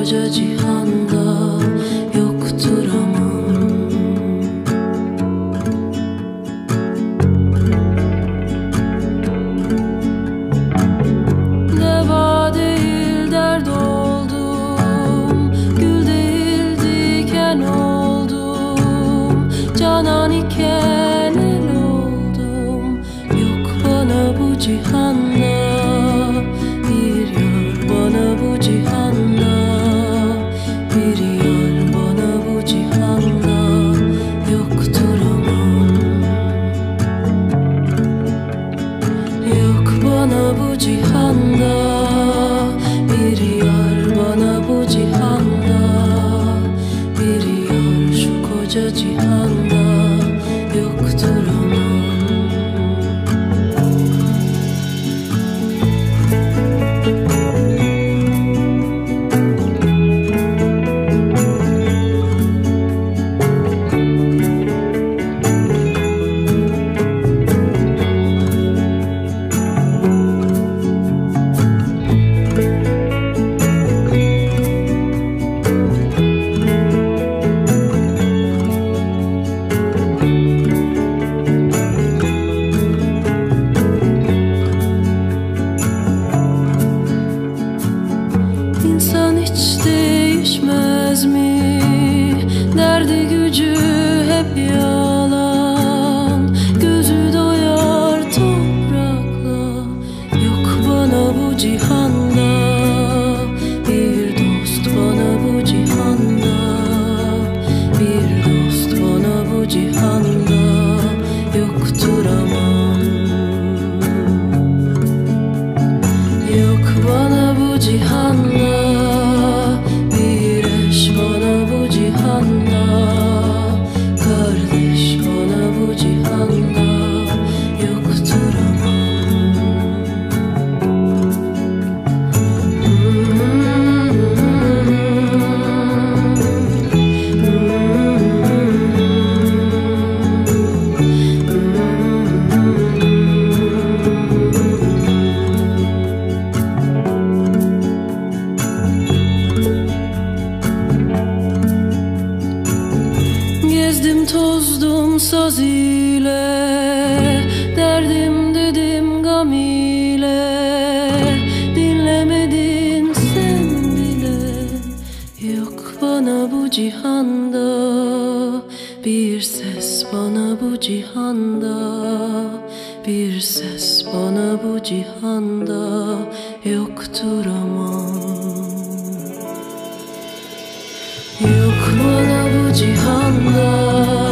koca cihanda yoktur aman. Deva değil dert oldum, gül değil diken oldum, canan iken el oldum. Yok bana bu cihanda bir yar, bana bu cihanda bir yar, bana bu cihanda yoktur aman. Yok bana bu cihanda bir yar, bana bu cihanda bir yar, şu koca cihanda yoktur aman. İnsan hiç değişmez mi? Derdi gücü hep yalan, gözü doyar toprakla. Yok bana bu cihanda bir dost, bana bu cihanda bir dost, bana bu cihanda yoktur aman. Yok bana bu cihanda bir eş, bana bu cihanda kardeş, bana bu cihanda yoktur aman. Gezdim tozdum saz ile, derdim dedim gam ile, dinlemedin sen bile. Yok bana bu cihanda bir ses, bana bu cihanda bir ses, bana bu cihanda yoktur aman. Yok bana bu cihanda